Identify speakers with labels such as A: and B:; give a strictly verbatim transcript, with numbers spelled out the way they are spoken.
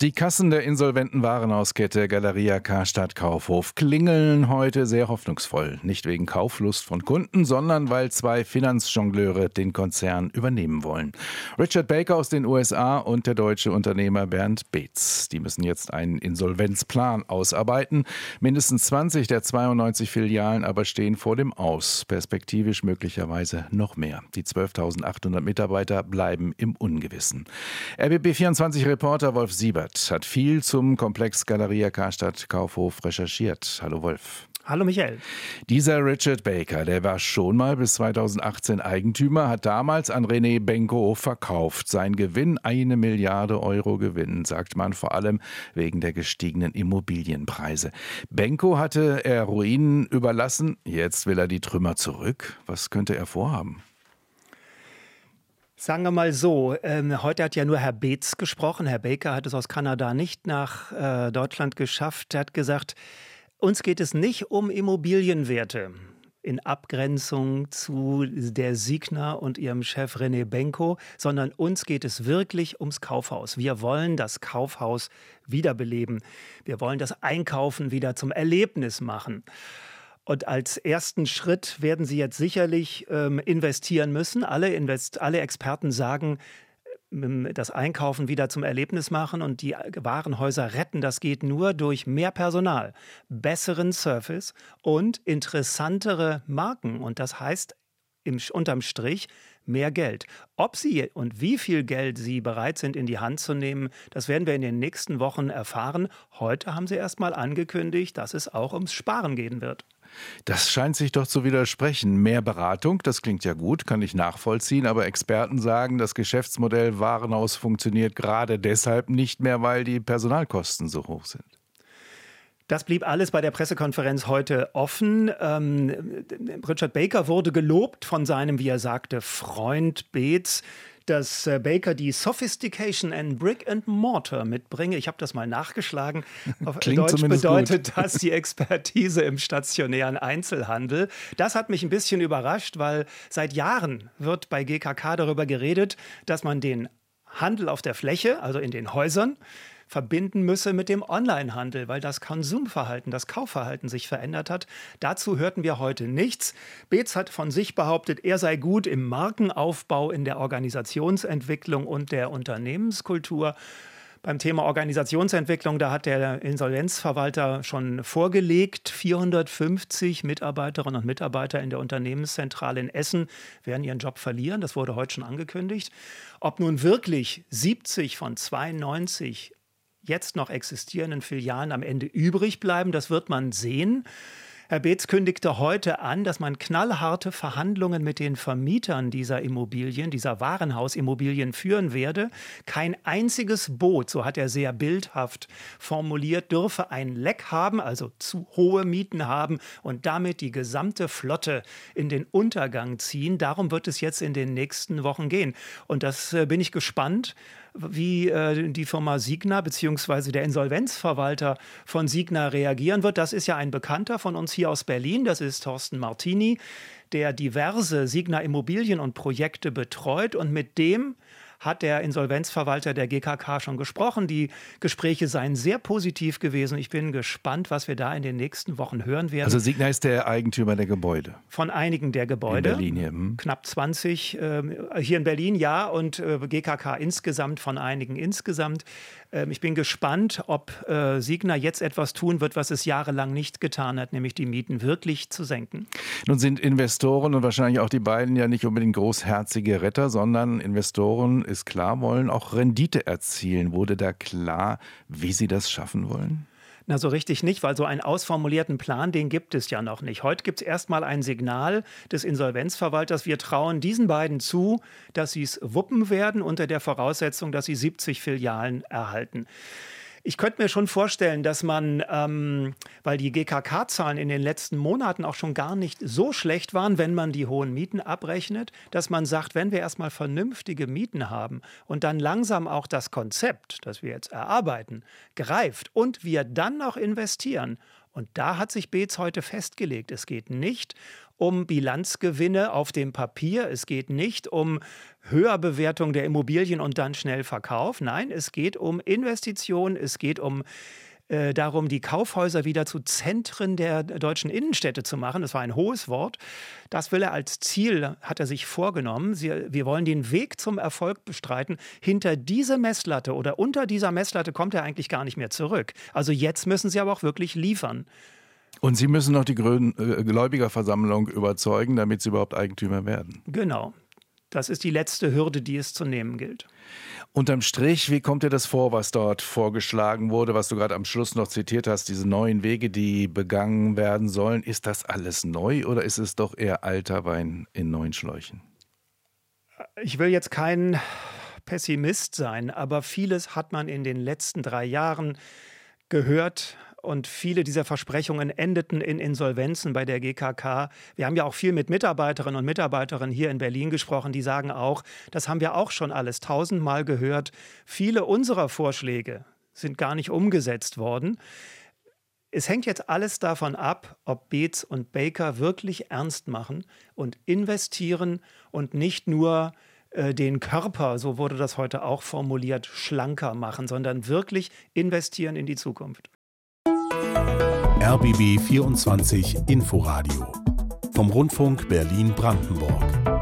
A: Die Kassen der insolventen Warenhauskette Galeria Karstadt Kaufhof klingeln heute sehr hoffnungsvoll. Nicht wegen Kauflust von Kunden, sondern weil zwei Finanzjongleure den Konzern übernehmen wollen. Richard Baker aus den U S A und der deutsche Unternehmer Bernd Beetz. Die müssen jetzt einen Insolvenzplan ausarbeiten. Mindestens zwanzig der zweiundneunzig Filialen aber stehen vor dem Aus. Perspektivisch möglicherweise noch mehr. Die zwölftausendachthundert Mitarbeiter bleiben im Ungewissen. R B B vierundzwanzig-Reporter Wolf Siebert hat viel zum Komplex Galeria Karstadt Kaufhof recherchiert. Hallo Wolf.
B: Hallo Michael.
A: Dieser Richard Baker, der war schon mal bis zweitausendachtzehn Eigentümer, hat damals an René Benko verkauft. Sein Gewinn, eine Milliarde Euro Gewinn, sagt man vor allem wegen der gestiegenen Immobilienpreise. Benko hatte er Ruinen überlassen, jetzt will er die Trümmer zurück. Was könnte er vorhaben?
B: Sagen wir mal so, ähm, heute hat ja nur Herr Beetz gesprochen. Herr Baker hat es aus Kanada nicht nach äh, Deutschland geschafft. Er hat gesagt, uns geht es nicht um Immobilienwerte. In Abgrenzung zu der Signa und ihrem Chef René Benko, sondern uns geht es wirklich ums Kaufhaus. Wir wollen das Kaufhaus wiederbeleben. Wir wollen das Einkaufen wieder zum Erlebnis machen. Und als ersten Schritt werden Sie jetzt sicherlich ähm, investieren müssen. Alle, Invest- alle Experten sagen, ähm, das Einkaufen wieder zum Erlebnis machen und die Warenhäuser retten. Das geht nur durch mehr Personal, besseren Service und interessantere Marken. Und das heißt im, unterm Strich mehr Geld. Ob Sie und wie viel Geld Sie bereit sind, in die Hand zu nehmen, das werden wir in den nächsten Wochen erfahren. Heute haben Sie erst mal angekündigt, dass es auch ums Sparen gehen wird.
A: Das scheint sich doch zu widersprechen. Mehr Beratung, das klingt ja gut, kann ich nachvollziehen, aber Experten sagen, das Geschäftsmodell Warenhaus funktioniert gerade deshalb nicht mehr, weil die Personalkosten so hoch sind.
B: Das blieb alles bei der Pressekonferenz heute offen. Ähm, Richard Baker wurde gelobt von seinem, wie er sagte, Freund Beetz, dass Baker die Sophistication and Brick and Mortar mitbringe. Ich habe das mal nachgeschlagen. Auf Deutsch bedeutet gut. Das die Expertise im stationären Einzelhandel. Das hat mich ein bisschen überrascht, weil seit Jahren wird bei G K K darüber geredet, dass man den Handel auf der Fläche, also in den Häusern, verbinden müsse mit dem Onlinehandel, weil das Konsumverhalten, das Kaufverhalten sich verändert hat. Dazu hörten wir heute nichts. Beetz hat von sich behauptet, er sei gut im Markenaufbau, in der Organisationsentwicklung und der Unternehmenskultur. Beim Thema Organisationsentwicklung, da hat der Insolvenzverwalter schon vorgelegt, vierhundertfünfzig Mitarbeiterinnen und Mitarbeiter in der Unternehmenszentrale in Essen werden ihren Job verlieren. Das wurde heute schon angekündigt. Ob nun wirklich siebzig von zweiundneunzig jetzt noch existierenden Filialen am Ende übrig bleiben, das wird man sehen. Herr Beetz kündigte heute an, dass man knallharte Verhandlungen mit den Vermietern dieser Immobilien, dieser Warenhausimmobilien führen werde. Kein einziges Boot, so hat er sehr bildhaft formuliert, dürfe ein Leck haben, also zu hohe Mieten haben und damit die gesamte Flotte in den Untergang ziehen. Darum wird es jetzt in den nächsten Wochen gehen. Und das äh, bin ich gespannt, wie äh, die Firma Signa bzw. der Insolvenzverwalter von Signa reagieren wird. Das ist ja ein Bekannter von uns hier aus Berlin, das ist Thorsten Martini, der diverse Signa-Immobilien und Projekte betreut und mit dem hat der Insolvenzverwalter der G K K schon gesprochen. Die Gespräche seien sehr positiv gewesen. Ich bin gespannt, was wir da in den nächsten Wochen hören werden.
A: Also Signa ist der Eigentümer der Gebäude?
B: Von einigen der Gebäude.
A: In Berlin hier. Hm.
B: Knapp zwanzig. Äh, hier in Berlin ja und äh, G K K insgesamt von einigen insgesamt. Äh, ich bin gespannt, ob äh, Signa jetzt etwas tun wird, was es jahrelang nicht getan hat, nämlich die Mieten wirklich zu senken.
A: Nun sind Investoren und wahrscheinlich auch die beiden ja nicht unbedingt großherzige Retter, sondern Investoren, ist klar, wollen auch Rendite erzielen. Wurde da klar, wie sie das schaffen wollen?
B: Na, so richtig nicht, weil so einen ausformulierten Plan, den gibt es ja noch nicht. Heute gibt es erstmal ein Signal des Insolvenzverwalters. Wir trauen diesen beiden zu, dass sie es wuppen werden, unter der Voraussetzung, dass sie siebzig Filialen erhalten. Ich könnte mir schon vorstellen, dass man, ähm, weil die G K K-Zahlen in den letzten Monaten auch schon gar nicht so schlecht waren, wenn man die hohen Mieten abrechnet, dass man sagt, wenn wir erstmal vernünftige Mieten haben und dann langsam auch das Konzept, das wir jetzt erarbeiten, greift und wir dann noch investieren Und da hat sich Beetz heute festgelegt. Es geht nicht um Bilanzgewinne auf dem Papier. Es geht nicht um Höherbewertung der Immobilien und dann schnell Verkauf. Nein, es geht um Investitionen. Es geht um äh, darum, die Kaufhäuser wieder zu Zentren der deutschen Innenstädte zu machen. Das war ein hohes Wort. Das will er als Ziel, hat er sich vorgenommen. Sie, wir wollen den Weg zum Erfolg bestreiten. Hinter diese Messlatte oder unter dieser Messlatte kommt er eigentlich gar nicht mehr zurück. Also jetzt müssen sie aber auch wirklich liefern.
A: Und Sie müssen noch die Grün- äh, Gläubigerversammlung überzeugen, damit Sie überhaupt Eigentümer werden.
B: Genau. Das ist die letzte Hürde, die es zu nehmen gilt.
A: Unterm Strich, wie kommt dir das vor, was dort vorgeschlagen wurde, was du gerade am Schluss noch zitiert hast, diese neuen Wege, die begangen werden sollen? Ist das alles neu oder ist es doch eher alter Wein in neuen Schläuchen?
B: Ich will jetzt kein Pessimist sein, aber vieles hat man in den letzten drei Jahren gehört. Und viele dieser Versprechungen endeten in Insolvenzen bei der G K K. Wir haben ja auch viel mit Mitarbeiterinnen und Mitarbeitern hier in Berlin gesprochen. Die sagen auch, das haben wir auch schon alles tausendmal gehört. Viele unserer Vorschläge sind gar nicht umgesetzt worden. Es hängt jetzt alles davon ab, ob Beetz und Baker wirklich ernst machen und investieren und nicht nur äh, den Körper, so wurde das heute auch formuliert, schlanker machen, sondern wirklich investieren in die Zukunft.
C: R B B vierundzwanzig Inforadio vom Rundfunk Berlin-Brandenburg.